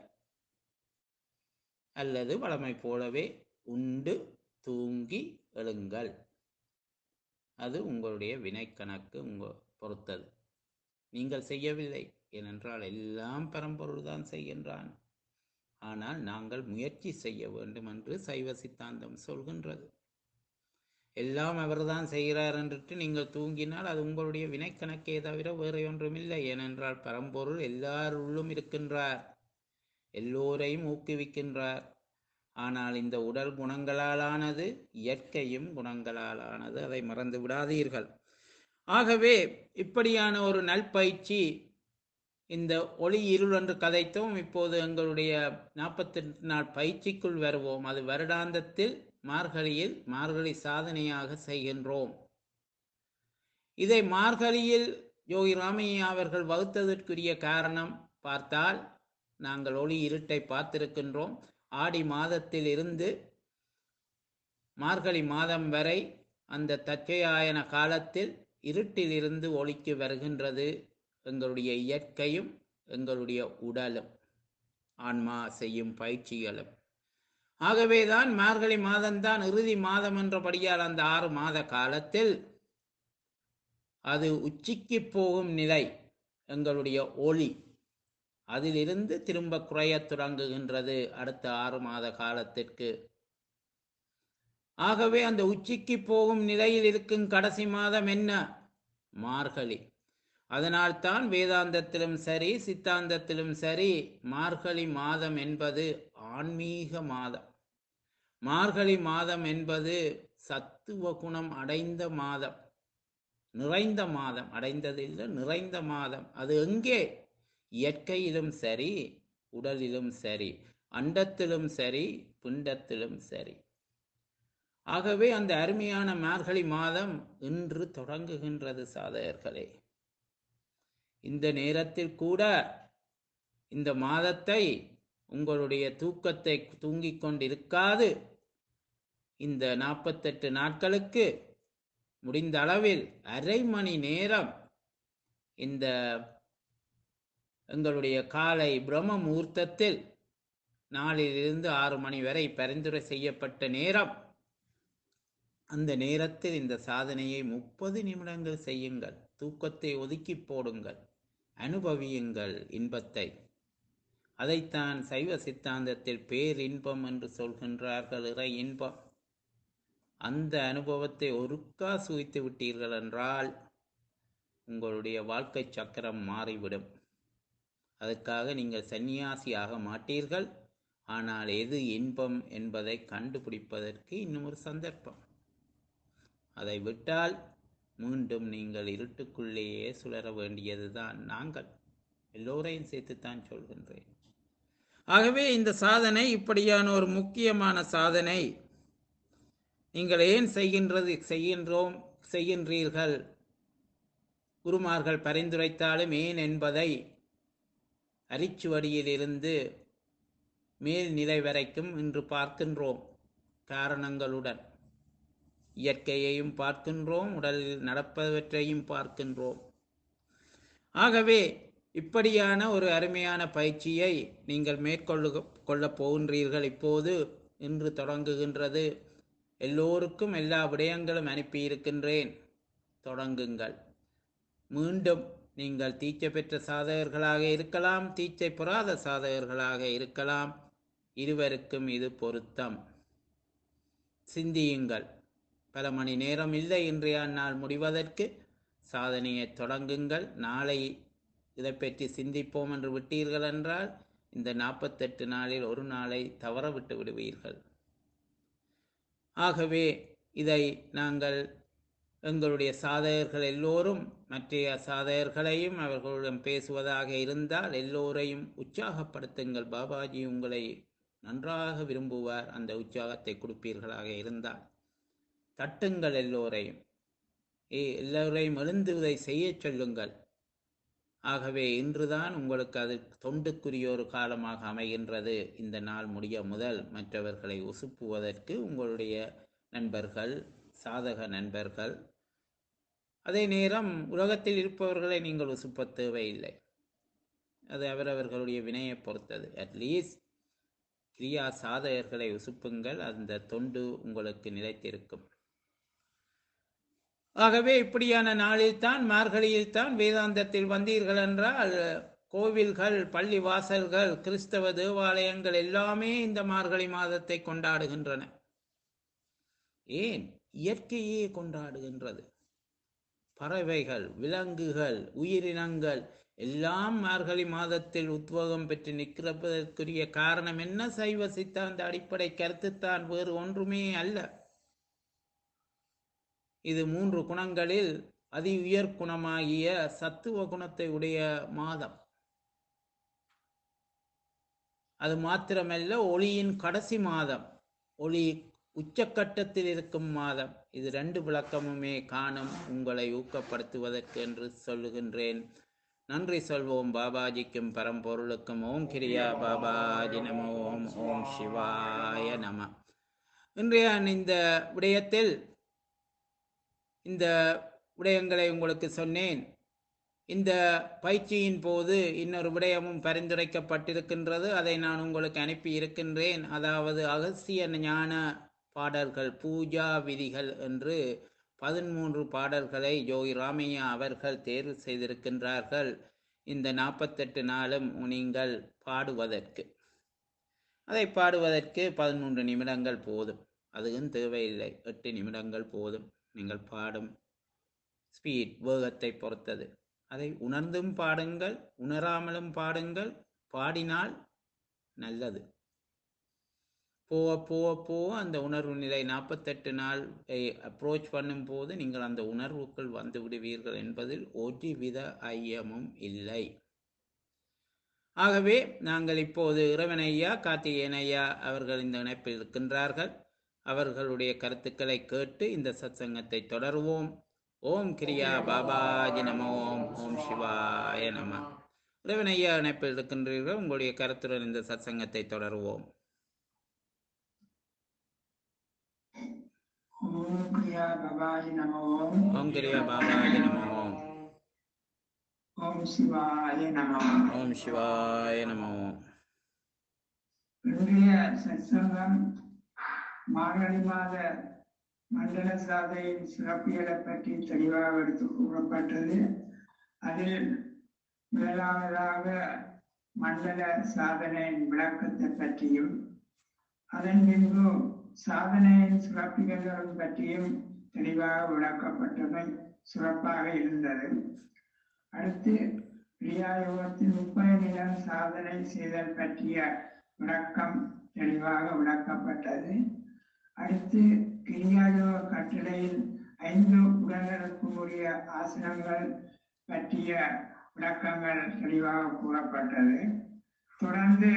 அல்லது வழமை போலவே உண்டு தூங்கி எழுங்கள். அது உங்களுடைய வினை கணக்கு, உங்கள் பொறுத்தது. நீங்கள் செய்யவில்லை, ஏனென்றால் எல்லாம் பரம்பொருள் தான் செய்கின்றான். ஆனால் நாங்கள் முயற்சி செய்ய வேண்டும் என்று சைவ சித்தாந்தம் சொல்கின்றது. எல்லாம் அவர்தான் செய்கிறார் என்று நீங்கள் தூங்கினால் அது உங்களுடைய வினைக்கணக்கே தவிர வேறு ஒன்றுமில்லை. ஏனென்றால் பரம்பொருள் எல்லாருள்ளும் இருக்கின்றார், எல்லோரையும் ஊக்குவிக்கின்றார். ஆனால் இந்த உடல் குணங்களாலானது, இயற்கையும் குணங்களாலானது, அதை மறந்து விடாதீர்கள். ஆகவே இப்படியான ஒரு நல்பயிற்சி, இந்த ஒளி இருள் என்று கதைத்தோம். இப்போது எங்களுடைய 48 நாள் பயிற்சிக்குள் வருவோம். அது வருடாந்தத்தில் மார்கழியில் மார்கழி சாதனையாக செய்கின்றோம். இதை மார்கழியில் யோகி ராமையா அவர்கள் வகுத்ததற்குரிய காரணம் பார்த்தால், நாங்கள் ஒளி இருட்டை பார்த்திருக்கின்றோம். ஆடி மாதத்தில் இருந்து மார்கழி மாதம் வரை அந்த தற்சயாயன காலத்தில் இருட்டில் இருந்து ஒளிக்கு வருகின்றது எங்களுடைய இயற்கையும் எங்களுடைய உடலும் ஆன்மா செய்யும் பயிற்சிகளும். ஆகவேதான் மார்கழி மாதம்தான் இறுதி மாதம் என்றபடியால் அந்த 6 மாத காலத்தில் அது உச்சிக்கு போகும் நிலை எங்களுடைய ஒளி அதிலிருந்து திரும்ப குறையத் தொடங்குகின்றது அடுத்த 6 மாத காலத்திற்கு. ஆகவே அந்த உச்சிக்கு போகும் நிலையில் இருக்கும் கடைசி மாதம் என்ன? மார்கழி. அதனால்தான் வேதாந்தத்திலும் சரி சித்தாந்தத்திலும் சரி மார்கழி மாதம் என்பது ஆன்மீக மாதம். மார்கழி மாதம் என்பது சத்துவ குணம் அடைந்த மாதம், நிறைந்த மாதம். அடைந்ததில்லை, நிறைந்த மாதம். அது எங்கே? இயற்கையிலும் சரி உடலிலும் சரி, அண்டத்திலும் சரி பிண்டத்திலும் சரி. ஆகவே அந்த அருமையான மார்கழி மாதம் இன்று தொடங்குகின்றது சாதகர்களே. இந்த நேரத்தில் கூட இந்த மாதத்தை உங்களுடைய தூக்கத்தை தூங்கிக் கொண்டிருக்காது இந்த 48 நாட்களுக்கு முடிந்த அளவில் அரை மணி நேரம் இந்த எங்களுடைய காலை பிரம்ம முகூர்த்தத்தில் 4 to 6 மணி வரை பரிந்துரை செய்யப்பட்ட நேரம், அந்த நேரத்தில் இந்த சாதனையை 30 நிமிடங்கள் செய்யுங்கள். தூக்கத்தை ஒதுக்கி போடுங்கள், அனுபவியுங்கள் இன்பத்தை. அதைத்தான் சைவ சித்தாந்தத்தில் பேரின்பம் என்று சொல்கின்றார்கள், இறை இன்பம். அந்த அனுபவத்தை ஒருக்கா சுகித்து விட்டீர்கள் என்றால் உங்களுடைய வாழ்க்கை சக்கரம் மாறிவிடும். அதற்காக நீங்கள் சந்நியாசியாக மாட்டீர்கள். ஆனால் எது இன்பம் என்பதை கண்டுபிடிப்பதற்கு இன்னும் ஒரு சந்தர்ப்பம். அதை விட்டால் மீண்டும் நீங்கள் இருட்டுக்குள்ளேயே சுழற வேண்டியதுதான். நாங்கள் எல்லோரையும் சேர்த்துத்தான் சொல்கின்றேன். ஆகவே இந்த சாதனை இப்படியான ஒரு முக்கியமான சாதனை. நீங்கள் ஏன் செய்கின்றீர்கள், குருமார்கள் பரிந்துரைத்தாலும் ஏன் என்பதை அரிச்சுவடியிலிருந்து மேல்நிலை வரைக்கும் இன்று பார்க்கின்றோம். காரணங்களுடன் இயற்கையையும் பார்க்கின்றோம், உடலில் நடப்பவற்றையும் பார்க்கின்றோம். ஆகவே இப்படியான ஒரு அருமையான பயிற்சியை நீங்கள் மேற்கொள்ளப் போகின்றீர்கள். இப்போது இன்று தொடங்குகின்றது. எல்லோருக்கும் எல்லா விடயங்களும் அனுப்பியிருக்கின்றேன். தொடங்குங்கள். மீண்டும் நீங்கள் தீட்சை பெற்ற சாதகர்களாக இருக்கலாம், தீட்சை பெறாத சாதகர்களாக இருக்கலாம். இருவருக்கும் இது பொருத்தம். சிந்தியுங்கள். பல மணி நேரம் இல்லை இன்றைய நாள் முடிவதற்கு. சாதனையை தொடங்குங்கள். நாளை இதை பற்றி சிந்திப்போம் என்று விட்டீர்கள் என்றால் இந்த 48 நாளில் ஒரு நாளை தவற விட்டு விடுவீர்கள். ஆகவே இதை நாங்கள் எங்களுடைய சாதகர்கள் எல்லோரும் மற்ற சாதகர்களையும் அவர்களுடன் பேசுவதாக இருந்தால் எல்லோரையும் உற்சாகப்படுத்துங்கள். பாபாஜி உங்களை நன்றாக விரும்புவார். அந்த உற்சாகத்தை கொடுப்பீர்களாக இருந்தால் தட்டுங்கள். எல்லோரையும் எழுந்து இதை செய்ய சொல்லுங்கள். ஆகவே இன்றுதான் உங்களுக்கு அது தொண்டுக்குரிய ஒரு காலமாக அமைகின்றது. இந்த நாள் முடிய முதல் மற்றவர்களை உசுப்புவதற்கு உங்களுடைய நண்பர்கள், சாதக நண்பர்கள், அதே நேரம் உலகத்தில் இருப்பவர்களை நீங்கள் உசுப்ப தேவையில்லை. அது அவரவர்களுடைய வினையை பொறுத்தது. அட்லீஸ்ட் கிரியா சாதகர்களை உசுப்புங்கள். அந்த தொண்டு உங்களுக்கு நிலைத்திருக்கும். ஆகவே இப்படியான நாளில்தான், மார்கழியில்தான் வேதாந்தத்தில் வந்தீர்கள் என்றால் கோவில்கள், பள்ளி வாசல்கள், கிறிஸ்தவ தேவாலயங்கள் எல்லாமே இந்த மார்கழி மாதத்தை கொண்டாடுகின்றன. ஏன்? இயற்கையே கொண்டாடுகின்றது. பறவைகள், விலங்குகள், உயிரினங்கள் எல்லாம் மார்கழி மாதத்தில் உத்வேகம் பெற்று நிற்கிறதற்குரிய காரணம் என்ன? சைவ சித்தாந்த அடிப்படை கருத்துத்தான், வேறு ஒன்றுமே அல்ல. இது 3 குணங்களில் அதி உயர் குணமாகிய சத்துவ குணத்தை உடைய மாதம். அது மாத்திரமல்ல, ஒளியின் கடைசி மாதம், ஒளி உச்சக்கட்டத்தில் இருக்கும் மாதம். இது 2 விளக்கமுமே காணும். உங்களை ஊக்கப்படுத்துவதற்கு என்று சொல்லுகின்றேன். நன்றி சொல்வோம் பாபாஜிக்கும் பரம்பொருளுக்கும். ஓம் கிரியா பாபாஜி நம. ஓம் ஓம் சிவாய நம. இன்றைய இந்த விடயத்தில் இந்த விடயங்களை உங்களுக்கு சொன்னேன். இந்த பயிற்சியின் போது இன்னொரு விடயமும் பரிந்துரைக்கப்பட்டிருக்கின்றது. அதை நான் உங்களுக்கு அனுப்பி இருக்கின்றேன். அதாவது அகஸ்திய ஞான பாடல்கள், பூஜா விதிகள் என்று 13 பாடல்களை யோகி ராமையா அவர்கள் தேர்வு செய்திருக்கின்றார்கள். இந்த 48 நாளும் நீங்கள் பாடுவதற்கு, அதை பாடுவதற்கு 13 நிமிடங்கள் போதும். அதுவும் தேவையில்லை, 8 நிமிடங்கள் போதும். நீங்கள் பாடும் ஸ்பீட், வேகத்தை பொறுத்தது. அதை உணர்ந்தும் பாடுங்கள், உணராமலும் பாடுங்கள். பாடினால் நல்லது. போக போக போக அந்த உணர்வு நிலை 48 நாள் அப்ரோச் பண்ணும் போது நீங்கள் அந்த உணர்வுக்குள் வந்து விடுவீர்கள் என்பதில் ஒருவித ஐயமும் இல்லை. ஆகவே நாங்கள் இப்போது இறைவனையா கார்த்திகேயன் ஐயா அவர்கள் இந்த இணைப்பில் இருக்கின்றார்கள். அவர்களுடைய கருத்துக்களை கேட்டு இந்த சத்சங்கத்தை தொடருவோம். ஓம் கிரியா பாபாஜி நம. ஓம் ஓம் சிவாய நம. இறைவனையா இணைப்பில் இருக்கின்றீர்கள். உங்களுடைய கருத்துடன் இந்த சத்சங்கத்தை தொடருவோம். ஓம் கிரியா பாபாஜி நம. ஓம் கிரியா பாபாஜி நம. ஓம் சிவாய நம. ஓம் சிவாய நம. இன்றைய சத்சங்கம் மார்கழி மாத மண்டல சாதையின் சிறப்பியலை பற்றி தெளிவாக எடுத்து கூறப்பட்டது. அதில் முதலாவதாக மண்டல சாதனையின் விளக்கத்தை பற்றியும், அதன் பின்பு சாதனையின் சிறப்பியல்கள் பற்றியும் தெளிவாக விளக்கப்பட்டவை சிறப்பாக இருந்தது. அடுத்து கிரியாயோகத்தின் 30 நிலம் சாதனை செய்தல் பற்றிய விளக்கம் தெளிவாக விளக்கப்பட்டது. அடுத்து கிரியாயோக கட்டளையில் 5 உடல்களுக்கு உரிய ஆசனங்கள் பற்றிய விளக்கங்கள் தெளிவாக கூறப்பட்டது. தொடர்ந்து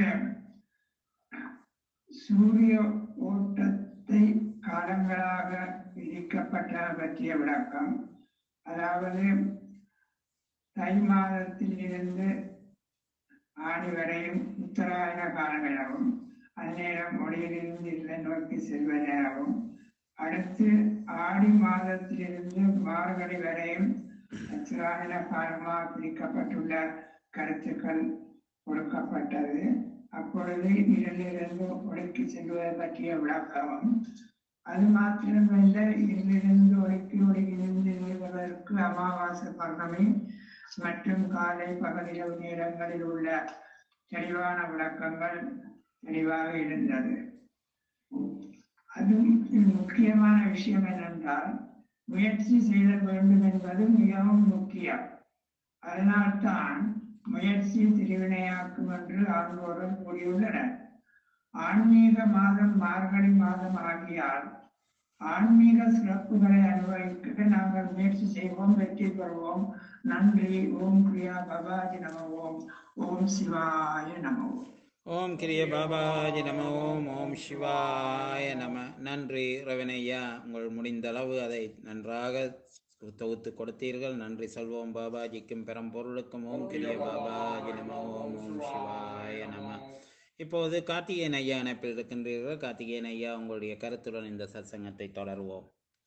சூரிய ஓட்டத்தை காலங்களாக விதிக்கப்பட்ட பற்றிய விளக்கம், அதாவது தை மாதத்தில் இருந்து ஆடி வரையும் உத்தராயண காலம் எனவும், அந்நேரம் ஒளியிலிருந்து இல்லை நோக்கி செல்வதாகவும், அடுத்து ஆடி மாதத்திலிருந்து மார்கழி வரையும் உத்தராயண காலமாக பிரிக்கப்பட்டுள்ள கருத்துக்கள் கொடுக்கப்பட்டது. அப்பொழுது இருளிலிருந்து ஒளிக்கு செல்வதை பற்றிய விளக்கமும், அது மாத்திரமல்ல, இருளிலிருந்து ஒளியிலிருந்து இருவதற்கு அமாவாசை பௌர்ணமி மற்றும் காலை பகலிரவு நேரங்களில் உள்ள தெளிவான விளக்கங்கள் தெளிவாக இருந்தது. அதுவும் முக்கியமான விஷயம் என்னென்றால், முயற்சி செய்த வேண்டும் என்பது மிகவும் முக்கியம். அதனால்தான் முயற்சி திருவினையாக்கும் என்று ஆண்டோர்கள் கூறியுள்ளனர். ஆன்மீக மாதம் மார்கழி மாதம் ஆகியால் ஆன்மீக சிறப்புகளை அனுபவிக்க நாங்கள் முயற்சி செய்வோம், வெற்றி பெறுவோம். நன்றி. ஓம் கிரியா பாபாஜி நம. ஓம் ஓம் சிவாய நம. ஓம் கிரிய பாபாஜி நம. ஓம் ஓம் சிவாய நம. நன்றி ரவணையா, உங்கள் முடிந்த அளவு அதை நன்றாக தொகுத்து கொடுத்தீர்கள். நன்றி சொல்வோம் பாபாஜிக்கும் பெரம்பொருளுக்கும். ஓம் கிரிய பாபாஜி நம. ஓம் ஓம் சிவாய நம. இப்போது கார்த்திகேயன் ஐயா இணைப்பில் இருக்கின்றீர்கள். கார்த்திகேயன் ஐயா, உங்களுடைய கருத்துடன் இந்த சத்சங்கத்தை தொடருவோம்.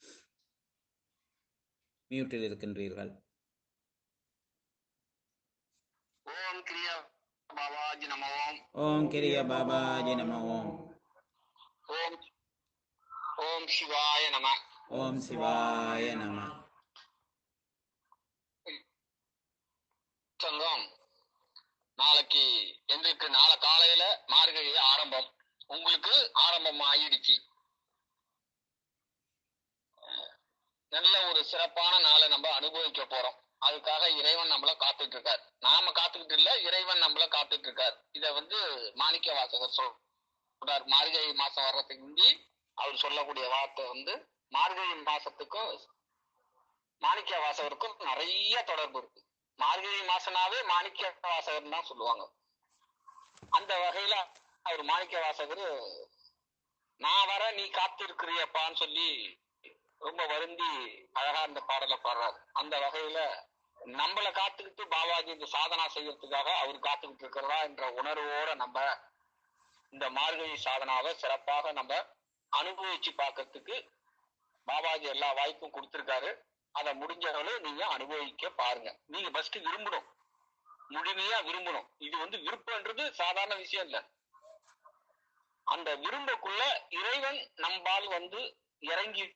மியூட்டில் இருக்கின்றீர்கள். ஓம் கிரியா பாபாஜி நம. ஓம் கிரிய பாபாஜி நம. ஓம் ஓம் சிவாய நம. ஓம் சிவாய நம. சங்கம் நாளைக்கு எங்களுக்கு நாளை காலையில மார்கழி ஆரம்பம், உங்களுக்கு ஆரம்பம் ஆயிடுச்சு. நல்ல ஒரு சிறப்பான நாளை நம்ம அனுபவிக்க போறோம். அதுக்காக இறைவன் நம்மள காத்துட்டு இருக்கார். நாம காத்துக்கிட்டு இல்ல, இறைவன் நம்மள காத்துட்டு இருக்கார். இத மாணிக்க வாசகர் சொல்றார். மார்கழி மாசம் வர்றதுக்கு முந்தி அவர் சொல்லக்கூடிய வார்த்தை மார்கழி மாசத்துக்கும் மாணிக்க வாசகருக்கும் நிறைய தொடர்பு இருக்கு. மார்கழி மாசனாவே மாணிக்க வாசகர் தான் சொல்லுவாங்க. அந்த வகையில அவர் மாணிக்க வாசகர் நான் வர நீ காத்து இருக்கிறியப்பான்னு சொல்லி ரொம்ப வருந்தி அழகா இந்த பாடலை பாடுறாரு. அந்த வகையில நம்மளை காத்துக்கிட்டு பாபாஜி இந்த சாதனா செய்யறதுக்காக அவர் காத்துக்கிட்டு இருக்கிறதா என்ற உணர்வோட நம்ம இந்த மார்கழி சாதனாவை சிறப்பாக நம்ம அனுபவிச்சு பார்க்கறதுக்கு பாபாஜி எல்லா வாய்ப்பும் கொடுத்திருக்காரு. அதை முடிஞ்ச அளவு நீங்க அனுபவிக்க பாருங்க. நீங்க ஃபர்ஸ்ட் விரும்பணும், முழுமையா விரும்பணும். இது வந்து விருப்பம்ன்றது சாதாரண விஷயம் இல்ல. அந்த விரும்பக்குள்ள இறைவன் நம்பால் வந்து இறங்கி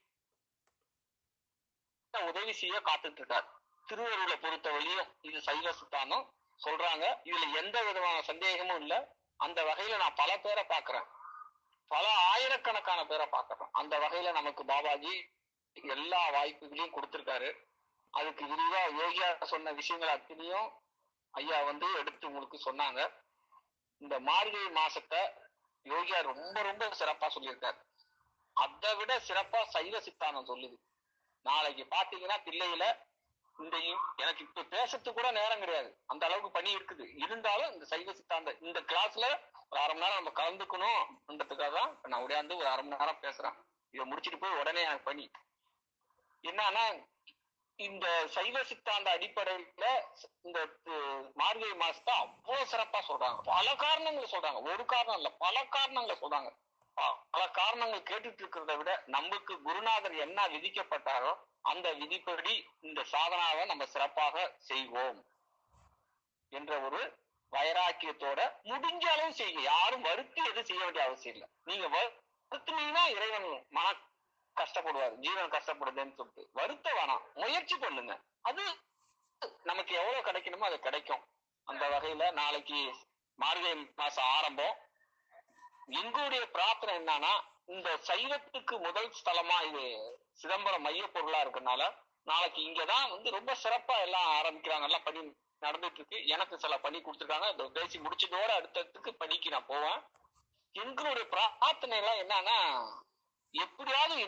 உதவி செய்ய காத்துட்டு இருக்கார். திருவருளை பொறுத்த வழியும் இது சைவ சித்தாந்தம் சொல்றாங்க. இதுல எந்த விதமான சந்தேகமும் இல்ல. அந்த வகையில நான் பல பேரை பாக்குறேன், பல ஆயிரக்கணக்கான பேரை பாக்குறேன். அந்த வகையில நமக்கு பாபாஜி எல்லா வாய்ப்புகளையும் கொடுத்திருக்காரு. அதுக்கு விரிவா யோகியா சொன்ன விஷயங்கள் அத்தனையும் ஐயா வந்து எடுத்து உங்களுக்கு சொன்னாங்க. இந்த மார்கழி மாசத்தை யோகியா ரொம்ப ரொம்ப சிறப்பா சொல்லியிருக்காரு. அதை விட சிறப்பா சைவ சித்தாந்தம் சொல்லுது. நாளைக்கு பாத்தீங்கன்னா தில்லையில இந்த எனக்கு இப்ப பேசறதுக்கு கூட நேரம் கிடையாது, அந்த அளவுக்கு பணி இருக்குது. இருந்தாலும் இந்த சைவ சித்தாந்த இந்த கிளாஸ்ல ஒரு அரை மணி நேரம் நம்ம கலந்துக்கணும்ன்றதுக்காக தான் நான் உடையாந்து ஒரு அரை மணி நேரம் பேசுறேன். இதை முடிச்சுட்டு போய் உடனே எனக்கு பணி என்னன்னா, இந்த சைவ சித்தாந்த அடிப்படையில இந்த மார்கழி மாசத்தை அவ்வளவு சிறப்பா சொல்றாங்க. பல காரணங்களை சொல்றாங்க, ஒரு காரணம் இல்ல, பல காரணங்களை சொல்றாங்க. பல காரணங்கள் கேட்டுட்டு இருக்கிறத விட நமக்கு குருநாதர் என்ன விதிக்கப்பட்டாரோ அந்த விதிப்படி இந்த சாதனாவை நம்ம சிறப்பாக செய்வோம் என்ற ஒரு வைராக்கியத்தோட முடிஞ்ச அளவு செய்யுங்க. யாரும் வருத்தி எதுவும் செய்ய வேண்டிய அவசியம் இல்லை. நீங்க வருத்தினீங்கன்னா இறைவன் மன கஷ்டப்படுவார், ஜீவன் கஷ்டப்படுதுன்னு சொல்லிட்டு வருத்த வேணாம், முயற்சி பண்ணுங்க. அது நமக்கு எவ்வளவு கிடைக்கணுமோ அது கிடைக்கும். அந்த வகையில நாளைக்கு மார்கழி மாசம் ஆரம்பம். எங்களுடைய பிரார்த்தனை என்னன்னா, இந்த சைவத்துக்கு முதல் ஸ்தலமா இது சிதம்பரம் மைய பொருளா இருக்கனால நாளைக்கு இங்கதான் வந்து ரொம்ப சிறப்பா எல்லாம் ஆரம்பிக்கிறாங்க. எல்லாம் பணி நடந்துட்டு இருக்கு. எனக்கு சில பணி கொடுத்துருக்காங்க. பேசி முடிச்சதோட அடுத்ததுக்கு பணிக்கு நான் போவேன். எங்களுடைய பிரார்த்தனை எல்லாம் என்னன்னா, எப்படியாவது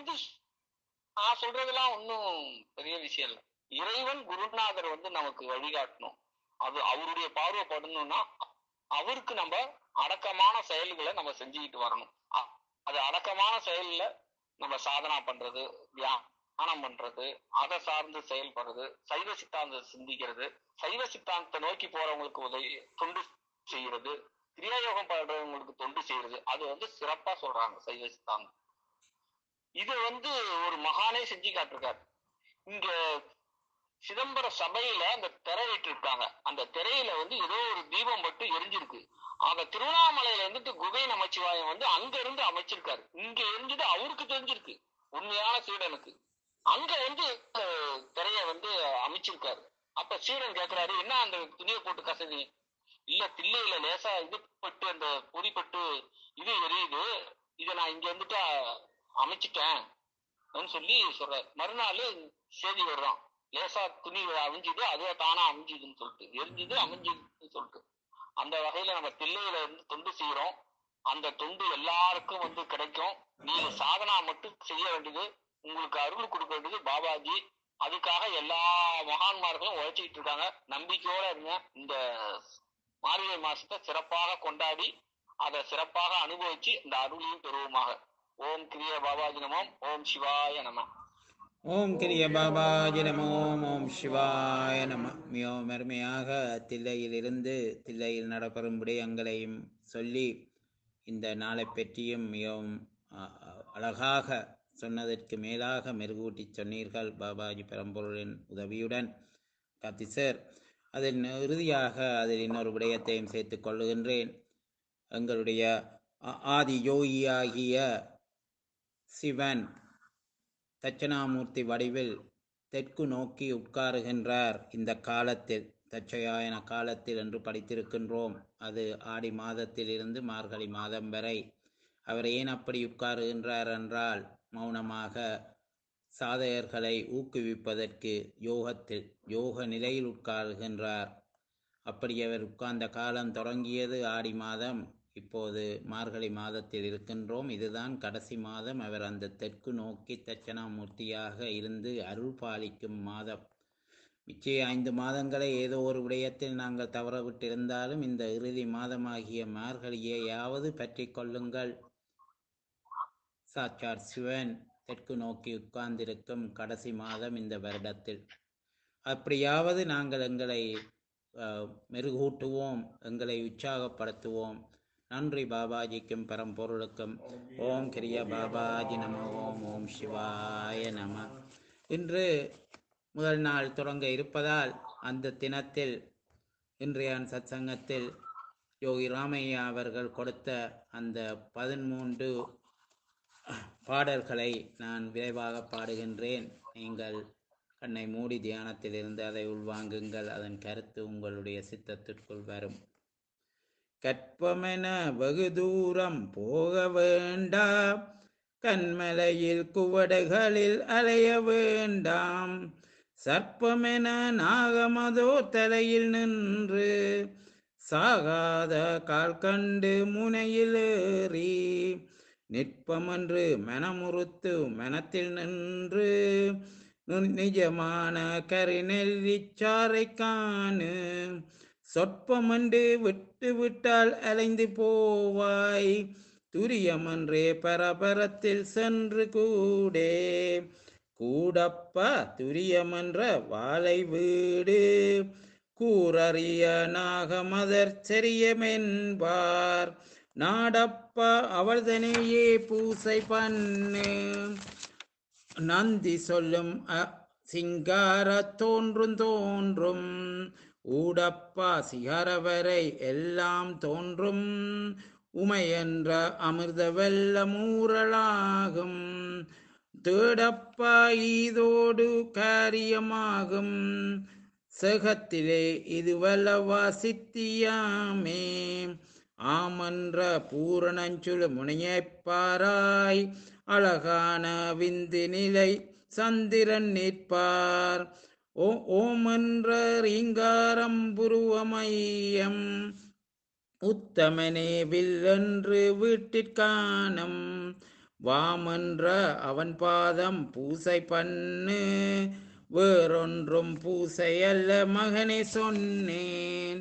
நான் சொல்றதெல்லாம் ஒன்னும் பெரிய விஷயம் இல்லை. இறைவன் குருநாதர் வந்து நமக்கு வழிகாட்டணும். அது அவருடைய பார்வைப்படணும்னா அவருக்கு நம்ம அடக்கமான செயல்களை நம்ம செஞ்சுக்கிட்டு வரணும். அது அடக்கமான செயல்ல நம்ம சாதனா பண்றது, தியானம் பண்றது, அதை சார்ந்து செயல்படுறது, சைவ சித்தாந்தத்தை சிந்திக்கிறது, சைவ சித்தாந்தத்தை நோக்கி போறவங்களுக்கு உதவி தொண்டு செய்யறது, கிரியாயோகம் பண்றவங்களுக்கு தொண்டு செய்யறது, அது வந்து சிறப்பா சொல்றாங்க சைவ சித்தாந்தம். இது வந்து ஒரு மகானே செஞ்சு காட்டிருக்காரு. இங்க சிதம்பர சபையில அந்த திரை விட்டு இருக்காங்க. அந்த திரையில வந்து ஏதோ ஒரு தீபம் மட்டும் எரிஞ்சிருக்கு. ஆக திருவண்ணாமலையில இருந்துட்டு குகை நமச்சிவாயம் வந்து அங்க இருந்து அமைச்சிருக்காரு. இங்க இருந்தது அவருக்கு தெரிஞ்சிருக்கு, உண்மையான சீடனுக்கு. அங்க வந்து திரைய வந்து அமைச்சிருக்காரு. அப்ப சீடன் கேட்கிறாரு, என்ன அந்த துணியை போட்டு கசதி? இல்ல, தில்லையில லேசா இது பட்டு அந்த பொறிப்பட்டு இது எரியுது, இதை நான் இங்க வந்துட்டு அமைச்சிட்டேன் சொல்லி சொல்றாரு. மறுநாள் செய்தி வருதான், லேசா துணி அவிஞ்சுது, அதுவே தானா அமைஞ்சுதுன்னு சொல்லிட்டு, எரிஞ்சுது அமைஞ்சுதுன்னு சொல்லிட்டு. அந்த வகையில நம்ம தில்லையில இருந்து தொண்டு செய்யறோம். அந்த தொண்டு எல்லாருக்கும் வந்து கிடைக்கும். நீங்க சாதனா மட்டும் செய்ய வேண்டியது, உங்களுக்கு அருள் கொடுக்க வேண்டியது பாபாஜி. அதுக்காக எல்லா மகான்மார்களும் உழைச்சிக்கிட்டு இருக்காங்க. நம்பிக்கையோட இருங்க. இந்த மார்கழி மாசத்தை சிறப்பாக கொண்டாடி அதை சிறப்பாக அனுபவிச்சு இந்த அருளையும் பெறுவோமாக. ஓம் கிரிய பாபாஜி நமம். ஓம் சிவாய நம. ஓம் கிரிய பாபாஜி நமோ. ஓம் சிவாய நம. மிகவும் அருமையாக தில்லையிலிருந்து தில்லையில் நடைபெறும் விடயங்களையும் சொல்லி இந்த நாளை பற்றியும் மிகவும் அழகாக சொன்னதற்கு மேலாக மெருகூட்டி சொன்னீர்கள் பாபாஜி பரம்பொருளின் உதவியுடன். காத்திசர், அதில் இறுதியாக அதில் இன்னொரு விடயத்தையும் சேர்த்துக் கொள்ளுகின்றேன். எங்களுடைய ஆதி யோகியாகிய சிவன் தட்சணாமூர்த்தி வடிவில் தெற்கு நோக்கி உட்காருகின்றார் இந்த காலத்தில், தட்சயாயன காலத்தில் என்று படித்திருக்கின்றோம். அது ஆடி மாதத்தில் இருந்து மார்கழி மாதம் வரை. அவர் ஏன் அப்படி உட்காருகின்றார் என்றால், மௌனமாக சாதகர்களை ஊக்குவிப்பதற்கு யோக நிலையில் உட்காருகின்றார். அப்படி அவர் உட்கார்ந்த காலம் தொடங்கியது ஆடி மாதம். இப்போது மார்கழி மாதத்தில் இருக்கின்றோம். இதுதான் கடைசி மாதம். அவர் அந்த தெற்கு நோக்கி தட்சணாமூர்த்தியாக இருந்து அருள் பாலிக்கும் மாதம். மிச்ச 5 மாதங்களை ஏதோ ஒரு விடயத்தில் நாங்கள் தவறவிட்டிருந்தாலும் இந்த இறுதி மாதமாகிய மார்கழியையாவது பற்றி கொள்ளுங்கள். சாட்சாத் சிவன் தெற்கு நோக்கி உட்கார்ந்திருக்கும் கடைசி மாதம் இந்த வருடத்தில். அப்படியாவது நாங்கள் எங்களை மெருகூட்டுவோம், எங்களை உற்சாகப்படுத்துவோம். நன்றி பாபாஜிக்கும் பரம்பொருளுக்கும். ஓம் கிரிய பாபாஜி நம. ஓம் ஓம் சிவாய நம. இன்று முதல் நாள் தொடங்க இருப்பதால் அந்த தினத்தில் இன்றைய சத்சங்கத்தில் யோகி ராமையா அவர்கள் கொடுத்த அந்த 13 பாடல்களை நான் விரைவாக பாடுகின்றேன். நீங்கள் கண்ணை மூடி தியானத்திலிருந்து அதை உள்வாங்குங்கள். அதன் கருத்து உங்களுடைய சித்தத்திற்குள் வரும். கற்பமென வெகு தூரம் போக வேண்டாம், கண்மலையில் குவடுகளில் அலைய வேண்டாம். சர்ப்பமென நாகமதோ தலையில் நின்று சாகாத கால் கண்டு முனையில் ஏறி நிற்பமென்று மனமுறுத்து மனத்தில் நின்று நிஜமான கரிநெல்லிச்சாரை காணு. சொற்பமென்று விட்டு விட்டால் அலைந்து போவாய், துரியமன்றே பரபரத்தில் சென்று கூடே. கூடப்பா துரியமன்ற வாழை வீடு, கூறறிய நாகமதர் செரியமென்பார். நாடப்பா அவள்தனையே பூசை பண்ணு, நந்தி சொல்லும் சிங்கார தோன்றும். ஊடப்பா சிகரவரை எல்லாம் தோன்றும், உமையென்ற அமிர்த வெள்ளம் ஊறலாகும். தேடப்பா ஈதோடு காரியமாகும், செகத்திலே இது வல்லவா சித்தியாமே. ஆமன்ற பூரணஞ்சுழு முனையப்பாராய், அழகான விந்து நிலை சந்திரன் நிற்பார். ஓமென்ற ரீங்காரம் புருவமையம், உத்தமனே வில்லென்று வீட்டிற்கானம். வாமென்ற அவன் பாதம் பூசை பண்ணு, வேறொன்றும் பூசை அல்ல மகனே சொன்னேன்.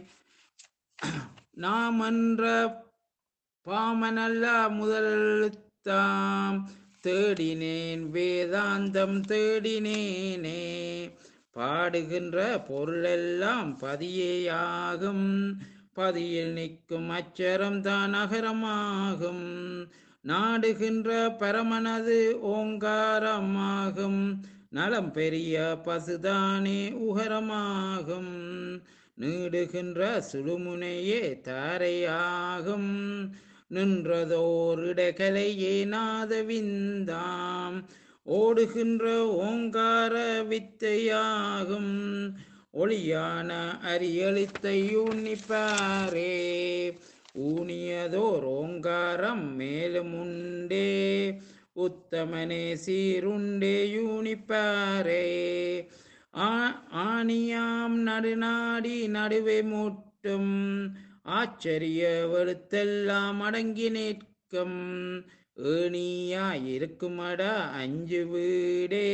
நாமென்ற பாமனல்ல முதல்தாம், தேடினேன் வேதாந்தம் தேடினேனே. பாடுகின்ற பொருளெல்லாம் பதியேயாகும், பதியில் நிற்கும் அச்சரம் தான் அகரமாகும். நாடுகின்ற பரமனது ஓங்காரமாகும், நலம் பெரிய பசுதானே உகரமாகும். நீடுகின்ற சுழுமுனையே தாரையாகும், நின்றதோர் இடகலையே நாதவிந்தாம். ஓடுகின்ற ஓங்கார வித்தையாகும், ஒளியான அரியளித்தை ஊனிப்பாரே. ஊனியதோர் ஓங்காரம் மேலும் உண்டே, உத்தமனே சீருண்டே யூனிப்பாரே. ஆணியாம் நடுநாடி நடுவே மூட்டும், ஆச்சரிய வெளுத்தெல்லாம் அடங்கி நிற்கும். ஏணியாயிருக்குமடா அஞ்சு வீடே,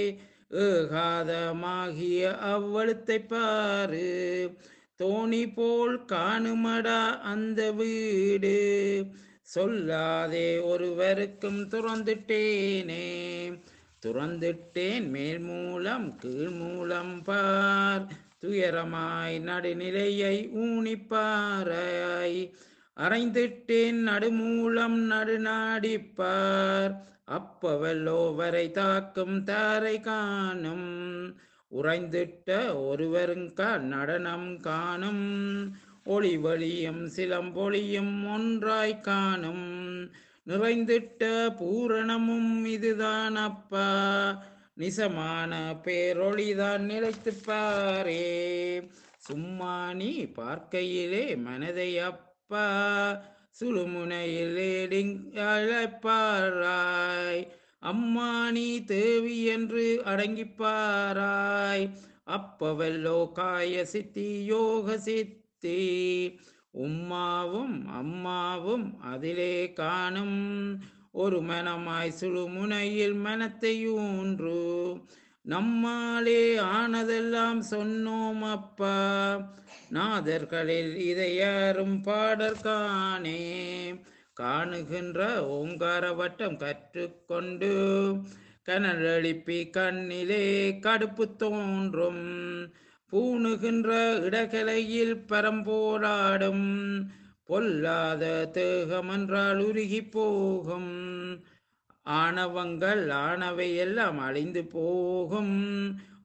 ஏகாதமாகிய அவ்வழுத்தை பாரு. தோணி போல் காணுமடா அந்த வீடு, சொல்லாதே ஒருவருக்கும் துறந்துட்டேனே. துறந்துட்டேன் மேல் மூலம் கீழ் மூலம் பார், துயரமாய் நடுநிலையை ஊனிப்பாராய். அறைந்திட்டேன் நடுமூலம் நடுநாடிப்பார், அப்பவல்லோ வரை தாக்கும் தாரை காணும். உறைந்திட்ட ஒருவருங்கா நடனம் காணும், ஒளிவழியும் சிலம்பொழியும் ஒன்றாய் காணும். நிறைந்திட்ட பூரணமும் இதுதான் அப்பா, நிசமான பேரொளிதான் நிலைத்துப்பாரே. சும்மா நீ பார்க்கையிலே மனதை அப்பா, சுழுமுனையில் அழைப்பாராய். அம்மா நீ தேவி என்று அடங்கிப்பாராய், அப்பவல்லோ காய சித்தி யோக சித்தி. உம்மாவும் அம்மாவும் அதிலே காணும், ஒரு மனமாய் சுழுமுனையில் மனத்தையூன்று. நம்மாலே ஆனதெல்லாம் சொன்னோம் அப்பா, நாதர்களில் இதை யாரும் பாடற்கானே. காணுகின்ற ஓங்கார வட்டம் கற்றுக்கொண்டு, கனல் எழுப்பி கண்ணிலே கடுப்பு தோன்றும். பூணுகின்ற இடகலையில் பரம்போராடும், பொல்லாத தேகமென்றால் உருகி போகும். ஆணவங்கள் ஆனவை எல்லாம் அழிந்து போகும்,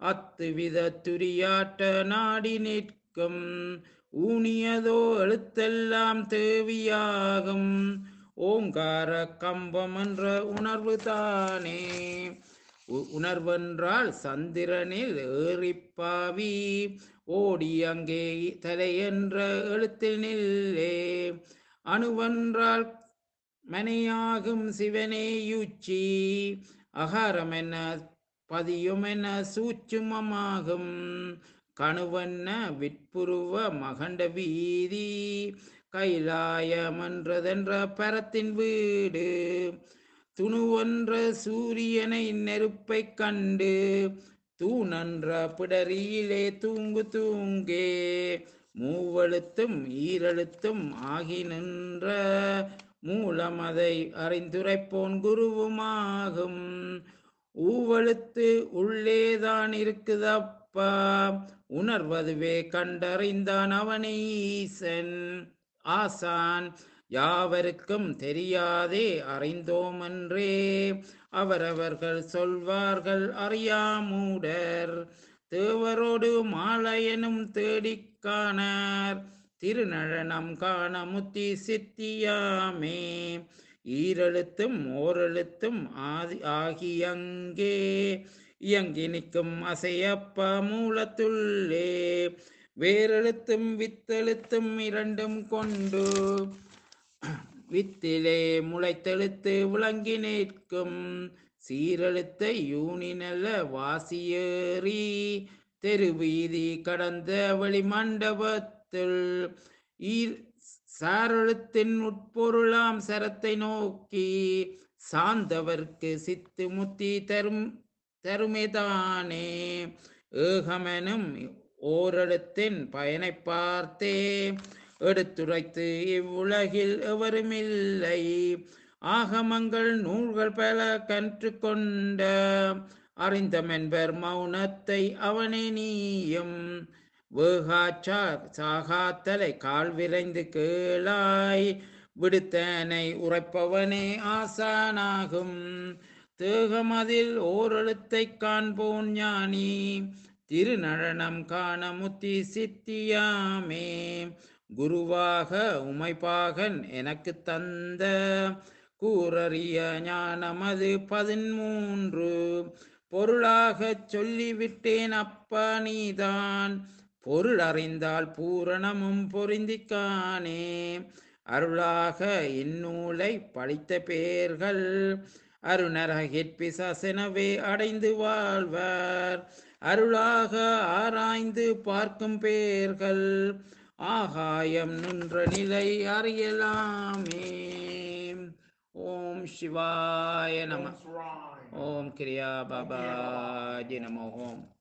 அத்துவித துரியாட்ட நாடி நிற்கும் ஊனியதோ எழுத்தெல்லாம் தேவியாகும் ஓங்கார கம்பம் என்ற உணர்வு தானே உணர்வென்றால் சந்திரனில் ஏறிப்பாவி ஓடி அங்கே தலை என்ற எழுத்தில் நில்லே அணுவென்றால் மனையாகும் சிவனேயுச்சி அகாரம் என பதியும் என சூட்சுமமாகும் கணுவென்ன விற்புருவ மகண்ட வீதி கைலாயமன்றதென்ற பரத்தின் வீடு துணுவென்ற சூரியனை நெருப்பை கண்டு தூணென்ற பிடரியிலே தூங்கு தூங்கே மூவெழுத்தும் ஈரெழுத்தும் ஆகி நின்ற மூலமதை அறிந்துரைப்போன் குருவுமாகும் ஊவெழுத்து உள்ளேதான் இருக்குதப்பா உணர்வதுவே கண்டறிந்தான் அவனை ஈசன் ஆசான் யாவருக்கும் தெரியாதே அறிந்தோமென்றே அவரவர்கள் சொல்வார்கள் அறியாமூடர் தேவரோடு மாலையனும் தேடிக் காணார் திருநழனம் காண முத்தி சித்தியாமே ஈரெழுத்தும் ஓரெழுத்தும் ஆகியங்கே இயங்கி நிற்கும் அசையப்ப மூலத்துள்ளே வேரெழுத்தும் வித்தெழுத்தும் இரண்டும் கொண்டு வித்திலே முளைத்தெழுத்து விளங்கி நிற்கும் சீரெழுத்தை யூனினல்ல வாசியேறி தெருவீதி கடந்த வெளிமண்டபத்தில் சாரெழுத்தின் உட்பொருளாம் சரத்தை நோக்கி சார்ந்தவர்க்கு சித்து முத்தி தருமைதானே ஏகமெனும் ஓரெழுத்தின் பயனை பார்த்தே எடுத்துரைத்து இவ்வுலகில் எவருமில்லை ஆகமங்கள் நூல்கள் பல கற்றுக்கொண்ட அறிந்தமென்பர் மௌனத்தை அவனே நீயும் வேகாச்சா சாகாத்தலை கால் விரைந்து கேளாய் விடுத்தனை உரைப்பவனே ஆசானாகும் தேகமதில் ஓரெழுத்தை காண்போன் ஞானி திருநழனம் காண முத்தி சித்தியாமே குருவாக உமைப்பாகன் எனக்கு தந்த கூறறிய ஞானமது 13 பொருளாகச் சொல்லிவிட்டேன் அப்பா நீதான் பொருள் அறிந்தால் பூரணமும் பொருந்திக்கானே அருளாக இந்நூலை படித்த பேர்கள் அருணரகிற்பிசனவே அடைந்து வாழ்வர் அருளாக ஆராய்ந்து பார்க்கும் பேர்கள் ஆகாயம் நின்ற நிலை அறியலாமே. ஓம் சிவாய நம. ஓம் கிரியா பாபாஜி நம. ஓம்